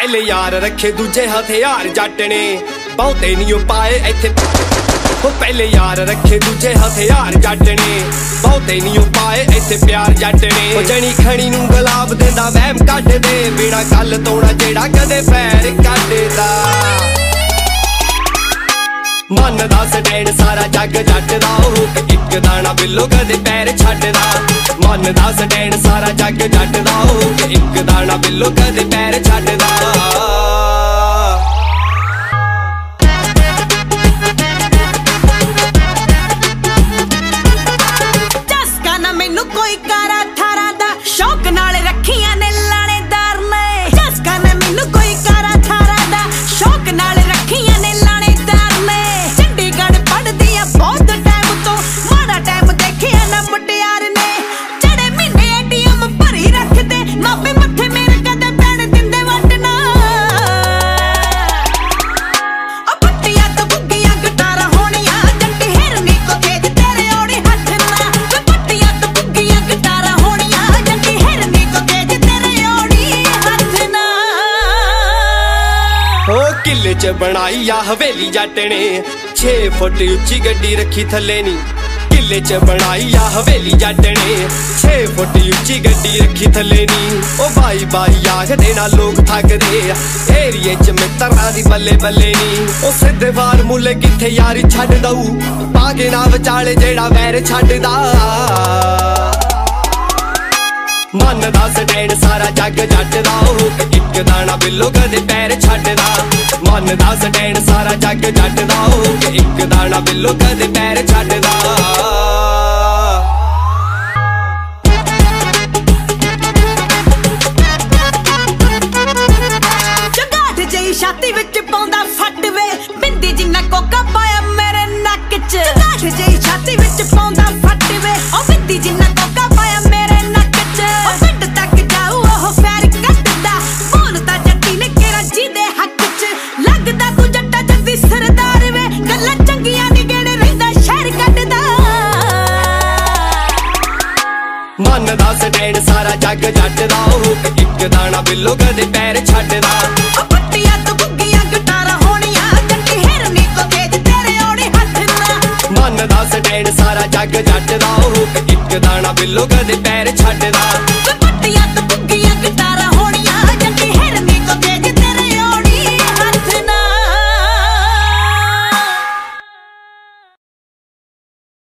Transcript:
पहले यार रखे दूजे हथियार जट ने बहुते नहीं पाए इत्थे। पहले यार रखे दूजे हथियार जट ने बहुते नहीं पाए इत्थे प्यार जट ने। जनी खड़ी नूं गुलाब देंदा वहम कढ दे बिना गल तोड़ा जेड़ा कदे पैर कढदा। मन दा स्टैंड सारा जग जट दा एक दाना बिल्लो कदे पैर छड्डदा। मन दा स्टैंड सारा जग जट दा एक दाना बिल्लो कदे पैर छड्डदा। जसका ना मैनू कोई कारा थारा दा शौक नाल रखियां ने लाणेदार ने। जसका ना मैनू कोई कारा थारा दा शौक नाल रखियां ने लाणेदार ने। चंडीगढ़ पढ़दी आ बहुत टाइम तो माड़ा टाइम देखिया ना मुटियार ने। चढ़े महीने एटीएम भरी रखदे मापे मत्थे मेरे कदे पैण दिंदे वटना। ओ पट्टियां तो बुग्गियां गटारा होणियां जंटी हिरनी को तेज तेरे ओड़े हथ ना। पट्टियां तो बुग्गियां गटारा होणियां जंटी हिरनी को तेज तेरे ओड़े हथ ना। ओ किले च बनाई आ हवेली जट ने 6 फुट उच्ची गड्डी रखी थले नी। किले च बनाई आ हवेली जट ने 6 फुट उच्ची गड्डी रखी थले नी। ओ बाई बाई आखदे ना लोग थकदे एरिए च मित्तरां दी बल्ले बल्ले नी। ओ सिद्धे फार्मूले किथे यारी छड्ड दऊ पागे ना विचाले जेड़ा वैर छड्डदा। मन दा स्टैंड सारा जग जट दा एक दाना बिल्लो कदे पैर छड्डदा। मन दा स्टैंड सारा जग जट दा एक दाना बिल्लो कदे पैर छड्डदा। जगाठ जई छाती विच पाउंदा फट वे बिंदी जिन्ना कोका पाया मेरे नक च। जगाठ जई छाती विच पाउंदा फट वे ओ बिंदी जिन्ना कोका पाया मेरे नक च। ओ पिंड तक जाऊ ओह फैर कटदा बोलदा जट्टी ने केरा जी दे हक च। लगदा तू जट्टा जद्दी सरदार वे गल्लां चंगियां नी गेड़े रहिंदा शहर कटदा। मन दा स्टैंड सारा जग जट दा एक दाना बिल्लो कदे पैर छड्डदा। ओ पट्टियां तो बुग्गियां गटारा होणियां जंटी हिरनी को तेज तेरे ओड़े हथ ना। मन दा स्टैंड सारा जग जट दा एक दाना बिल्लो कदे पैर छड्डदा। पट्टियां तो